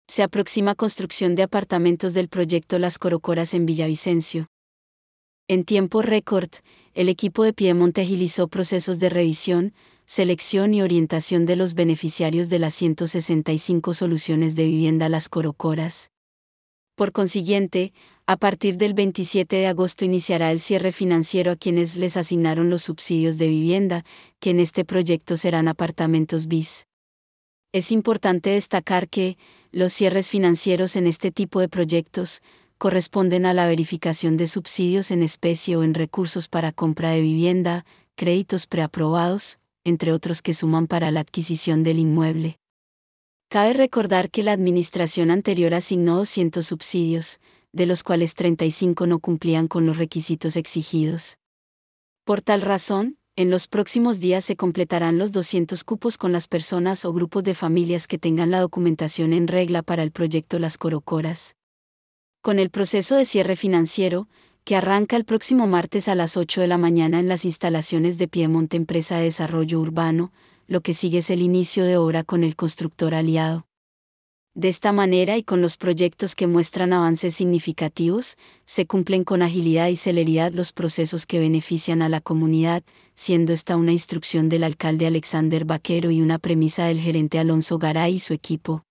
Se aproxima construcción de apartamentos del proyecto Las Corocoras en Villavicencio. En tiempo récord, el equipo de Piedemonte agilizó procesos de revisión, selección y orientación de los beneficiarios de las 165 soluciones de vivienda Las Corocoras. Por consiguiente, a partir del 27 de agosto iniciará el cierre financiero a quienes les asignaron los subsidios de vivienda, que en este proyecto serán apartamentos BIS. Es importante destacar que, los cierres financieros en este tipo de proyectos, corresponden a la verificación de subsidios en especie o en recursos para compra de vivienda, créditos preaprobados, entre otros que suman para la adquisición del inmueble. Cabe recordar que la administración anterior asignó 200 subsidios, de los cuales 35 no cumplían con los requisitos exigidos. Por tal razón, en los próximos días se completarán los 200 cupos con las personas o grupos de familias que tengan la documentación en regla para el proyecto Las Corocoras. Con el proceso de cierre financiero, que arranca el próximo martes a las 8 de la mañana en las instalaciones de Piedemonte Empresa de Desarrollo Urbano, lo que sigue es el inicio de obra con el constructor aliado. De esta manera y con los proyectos que muestran avances significativos, se cumplen con agilidad y celeridad los procesos que benefician a la comunidad, siendo esta una instrucción del alcalde Alexander Vaquero y una premisa del gerente Alonso Garay y su equipo.